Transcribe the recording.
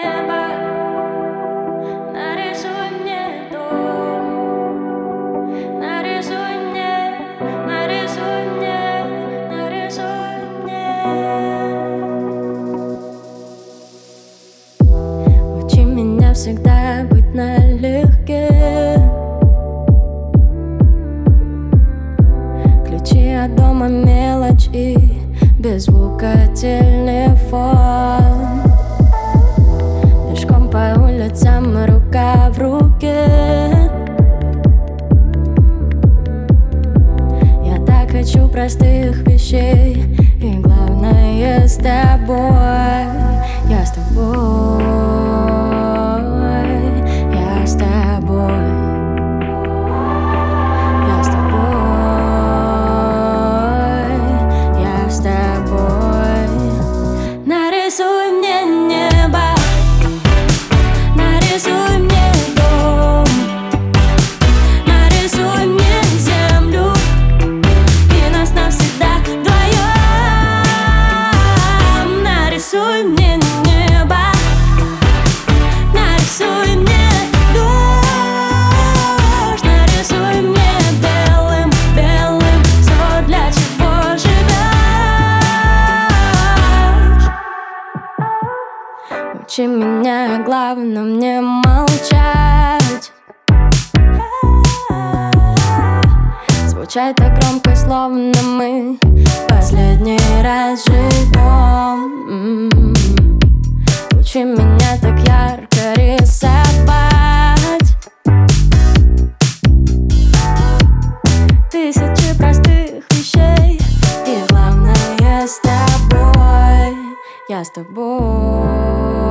небо, нарисуй мне дом. Нарисуй мне, нарисуй мне, нарисуй мне. Учи меня всегда быть налегке. Ключи от дома, мелочь и без звука телефон. Пешком по улицам, рука в руке. Я так хочу простых вещей, и главное с тобой. Я с тобой, я с тобой. Нарисуй мне небо, нарисуй мне дом, нарисуй мне землю и нас навсегда вдвоем. Нарисуй мне небо, нарисуй мне дождь, нарисуй мне белым, белым все, для чего живешь. Учи меня, главное мне молчать. Звучать так громко, словно мы последний раз живем. Учи меня так ярко рисовать. Тысячи простых вещей, и главное с тобой. Я с тобой.